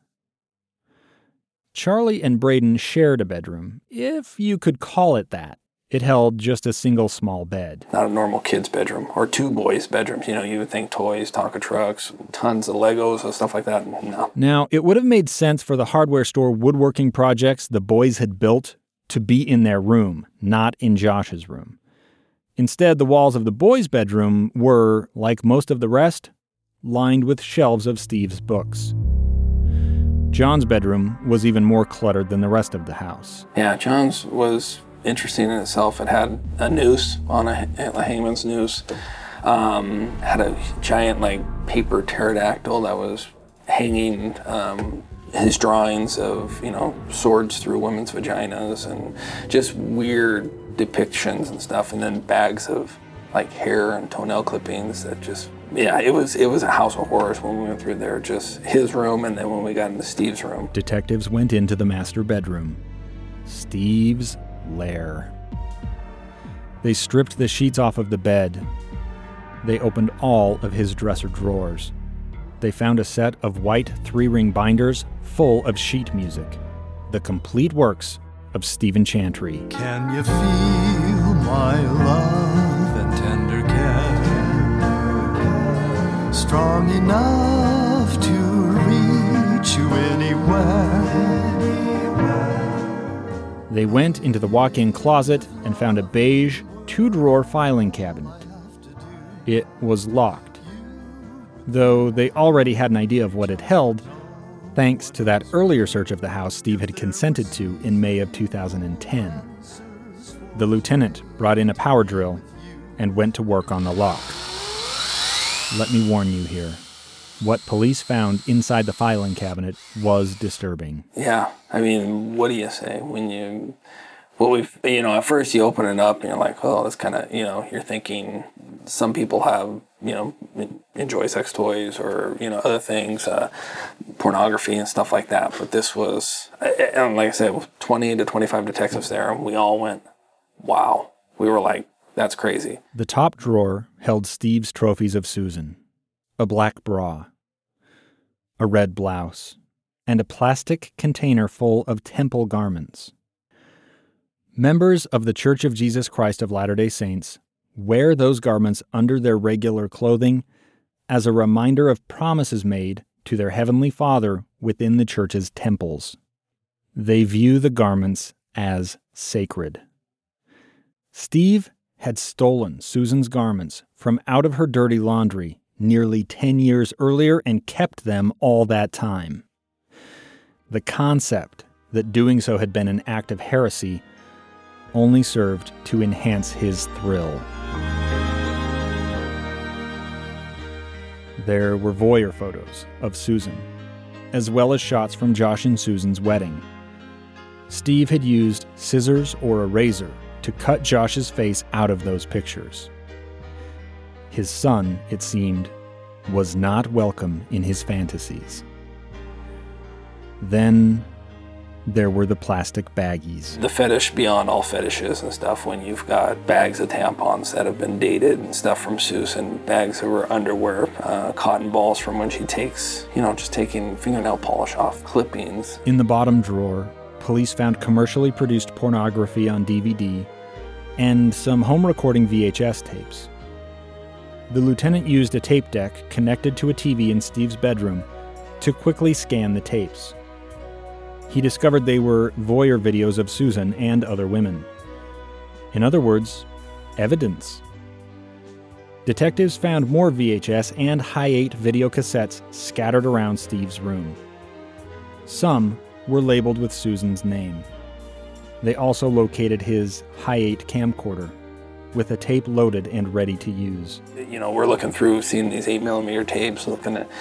Charlie and Braden shared a bedroom, if you could call it that. It held just a single small bed. Not a normal kid's bedroom, or 2 boys' bedrooms. You would think toys, Tonka trucks, tons of Legos and stuff like that. No. Now, it would have made sense for the hardware store woodworking projects the boys had built to be in their room, not in Josh's room. Instead, the walls of the boys' bedroom were, like most of the rest, lined with shelves of Steve's books. John's bedroom was even more cluttered than the rest of the house. Yeah, John's was interesting in itself. It had a noose on a hangman's noose. Had a giant paper pterodactyl that was hanging his drawings of swords through women's vaginas and just weird depictions and stuff, and then bags of hair and toenail clippings that just it was a house of horrors when we went through there. Just his room, and then when we got into Steve's room. Detectives went into the master bedroom. Steve's lair. They stripped the sheets off of the bed. They opened all of his dresser drawers. They found a set of white 3-ring binders full of sheet music. The complete works of Stephen Chantry. Can you feel my love and tender care? Strong enough to reach you anywhere. They went into the walk-in closet and found a beige 2-drawer filing cabinet. It was locked, though they already had an idea of what it held, thanks to that earlier search of the house Steve had consented to in May of 2010. The lieutenant brought in a power drill and went to work on the lock. Let me warn you here. What police found inside the filing cabinet was disturbing. Yeah, I mean, what do you say at first you open it up and you're like, oh, that's kind of, you're thinking some people have, enjoy sex toys or, other things, pornography and stuff like that. But this was, and like I said, with 20 to 25 detectives there, we all went, wow. We were like, that's crazy. The top drawer held Steve's trophies of Susan, a black bra, a red blouse, and a plastic container full of temple garments. Members of the Church of Jesus Christ of Latter-day Saints wear those garments under their regular clothing as a reminder of promises made to their Heavenly Father within the church's temples. They view the garments as sacred. Steve had stolen Susan's garments from out of her dirty laundry nearly 10 years earlier and kept them all that time. The concept that doing so had been an act of heresy only served to enhance his thrill. There were voyeur photos of Susan, as well as shots from Josh and Susan's wedding. Steve had used scissors or a razor to cut Josh's face out of those pictures. His son, it seemed, was not welcome in his fantasies. Then there were the plastic baggies. The fetish beyond all fetishes and stuff, when you've got bags of tampons that have been dated and stuff from Susan, bags of her underwear, cotton balls from when she takes, just taking fingernail polish off, clippings. In the bottom drawer, police found commercially produced pornography on DVD and some home recording VHS tapes. The lieutenant used a tape deck connected to a TV in Steve's bedroom to quickly scan the tapes. He discovered they were voyeur videos of Susan and other women. In other words, evidence. Detectives found more VHS and Hi8 video cassettes scattered around Steve's room. Some were labeled with Susan's name. They also located his Hi8 camcorder, with a tape loaded and ready to use. We're looking through, seeing these 8mm tapes, looking at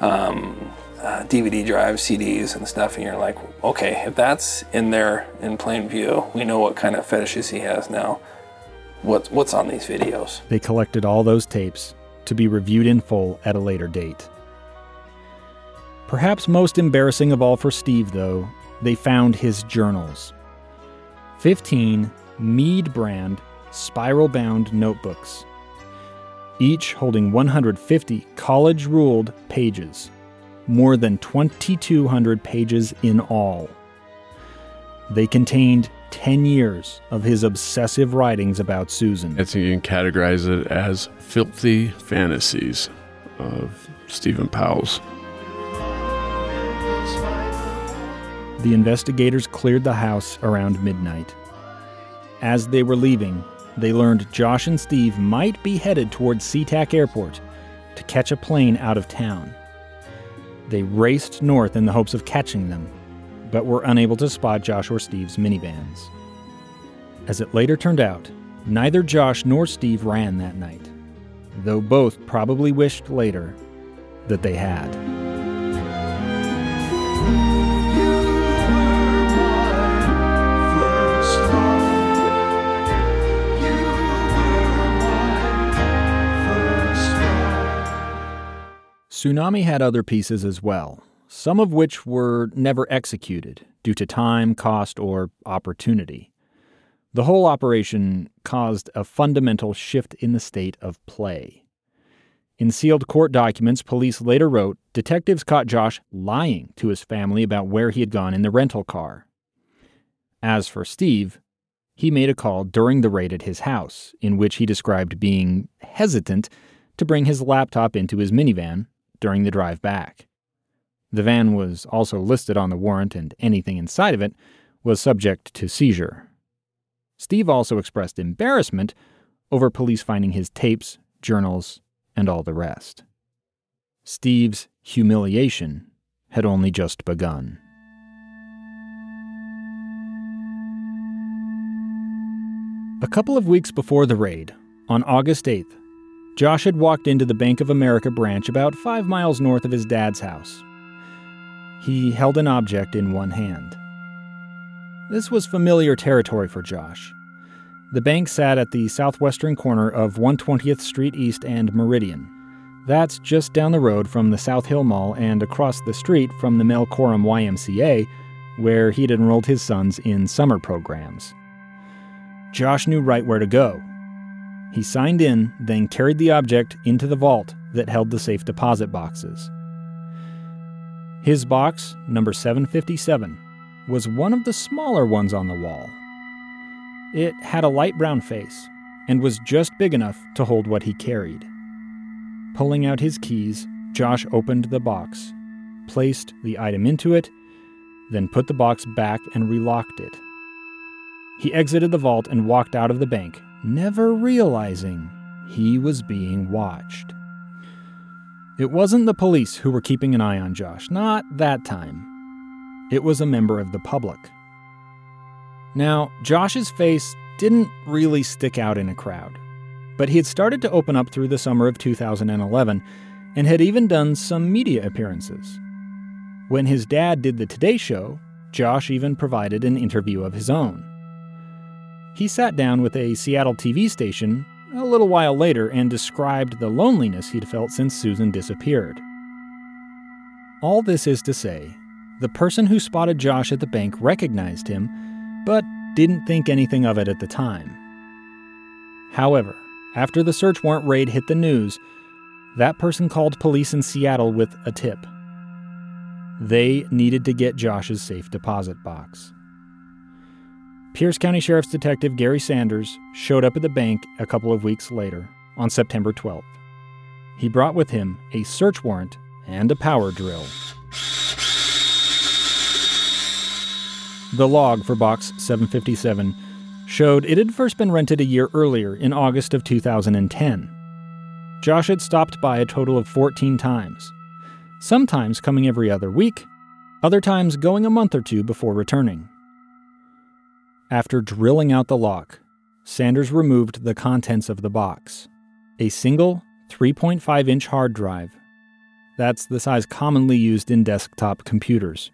DVD drives, CDs and stuff, and you're like, okay, if that's in there in plain view, we know what kind of fetishes he has now. What's on these videos? They collected all those tapes to be reviewed in full at a later date. Perhaps most embarrassing of all for Steve, though, they found his journals. 15 Mead brand spiral-bound notebooks, each holding 150 college-ruled pages, more than 2,200 pages in all. They contained 10 years of his obsessive writings about Susan. I think you can categorize it as filthy fantasies of Stephen Powell's. The investigators cleared the house around midnight. As they were leaving, they learned Josh and Steve might be headed towards SeaTac Airport to catch a plane out of town. They raced north in the hopes of catching them, but were unable to spot Josh or Steve's minivans. As it later turned out, neither Josh nor Steve ran that night, though both probably wished later that they had. Tsunami had other pieces as well, some of which were never executed due to time, cost, or opportunity. The whole operation caused a fundamental shift in the state of play. In sealed court documents, police later wrote detectives caught Josh lying to his family about where he had gone in the rental car. As for Steve, he made a call during the raid at his house, in which he described being hesitant to bring his laptop into his minivan during the drive back. The van was also listed on the warrant, and anything inside of it was subject to seizure. Steve also expressed embarrassment over police finding his tapes, journals, and all the rest. Steve's humiliation had only just begun. " A couple of weeks before the raid, on August 8th, Josh had walked into the Bank of America branch about 5 miles north of his dad's house. He held an object in one hand. This was familiar territory for Josh. The bank sat at the southwestern corner of 120th Street East and Meridian. That's just down the road from the South Hill Mall and across the street from the Mel Coram YMCA, where he'd enrolled his sons in summer programs. Josh knew right where to go. He signed in, then carried the object into the vault that held the safe deposit boxes. His box, number 757, was one of the smaller ones on the wall. It had a light brown face and was just big enough to hold what he carried. Pulling out his keys, Josh opened the box, placed the item into it, then put the box back and relocked it. He exited the vault and walked out of the bank, never realizing he was being watched. It wasn't the police who were keeping an eye on Josh, not that time. It was a member of the public. Now, Josh's face didn't really stick out in a crowd, but he had started to open up through the summer of 2011 and had even done some media appearances. When his dad did the Today Show, Josh even provided an interview of his own. He sat down with a Seattle TV station a little while later and described the loneliness he'd felt since Susan disappeared. All this is to say, the person who spotted Josh at the bank recognized him, but didn't think anything of it at the time. However, after the search warrant raid hit the news, that person called police in Seattle with a tip. They needed to get Josh's safe deposit box. Pierce County Sheriff's Detective Gary Sanders showed up at the bank a couple of weeks later, on September 12th. He brought with him a search warrant and a power drill. The log for box 757 showed it had first been rented a year earlier in August of 2010. Josh had stopped by a total of 14 times, sometimes coming every other week, other times going a month or two before returning. After drilling out the lock, Sanders removed the contents of the box, a single 3.5-inch hard drive. That's the size commonly used in desktop computers.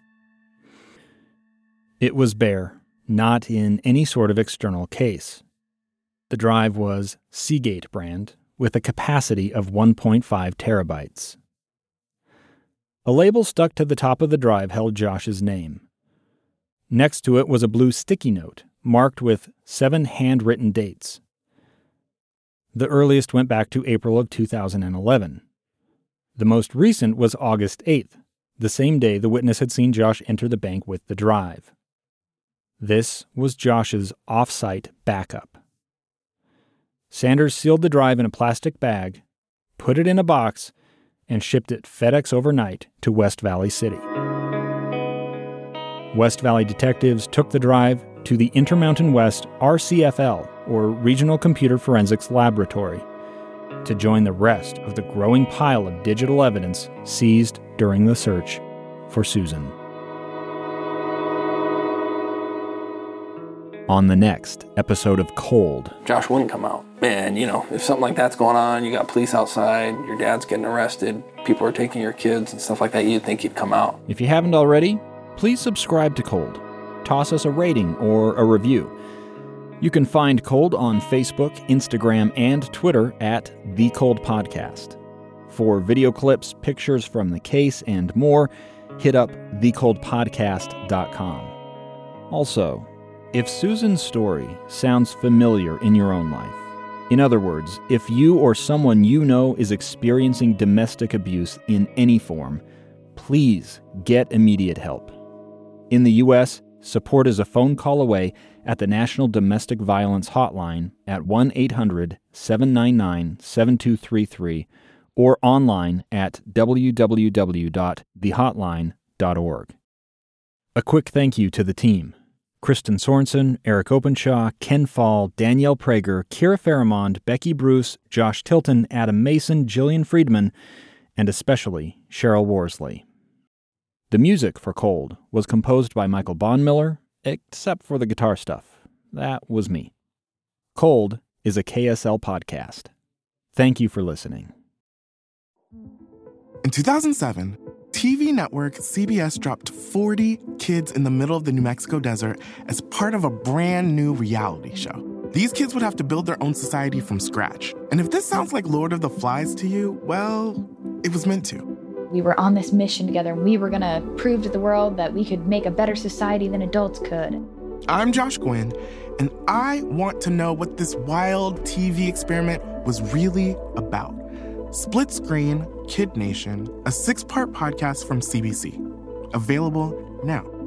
It was bare, not in any sort of external case. The drive was Seagate brand, with a capacity of 1.5 terabytes. A label stuck to the top of the drive held Josh's name. Next to it was a blue sticky note, marked with 7 handwritten dates. The earliest went back to April of 2011. The most recent was August 8th, the same day the witness had seen Josh enter the bank with the drive. This was Josh's off-site backup. Sanders sealed the drive in a plastic bag, put it in a box, and shipped it FedEx overnight to West Valley City. West Valley detectives took the drive to the Intermountain West RCFL, or Regional Computer Forensics Laboratory, to join the rest of the growing pile of digital evidence seized during the search for Susan. On the next episode of Cold. Josh wouldn't come out. And, if something like that's going on, you got police outside, your dad's getting arrested, people are taking your kids and stuff like that, you'd think he'd come out. If you haven't already, please subscribe to Cold. Toss us a rating or a review. You can find Cold on Facebook, Instagram, and Twitter at The Cold Podcast. For video clips, pictures from the case, and more, hit up thecoldpodcast.com. Also, if Susan's story sounds familiar in your own life, in other words, if you or someone you know is experiencing domestic abuse in any form, please get immediate help. In the U.S., support is a phone call away at the National Domestic Violence Hotline at 1-800-799-7233 or online at www.thehotline.org. A quick thank you to the team. Kristen Sorensen, Eric Openshaw, Ken Fall, Danielle Prager, Kira Faramond, Becky Bruce, Josh Tilton, Adam Mason, Jillian Friedman, and especially Cheryl Worsley. The music for Cold was composed by Michael Bonmiller, except for the guitar stuff. That was me. Cold is a KSL podcast. Thank you for listening. In 2007, TV network CBS dropped 40 kids in the middle of the New Mexico desert as part of a brand new reality show. These kids would have to build their own society from scratch. And if this sounds like Lord of the Flies to you, well, it was meant to. We were on this mission together, and we were going to prove to the world that we could make a better society than adults could. I'm Josh Gwynn, and I want to know what this wild TV experiment was really about. Split Screen, Kid Nation, a 6-part podcast from CBC. Available now.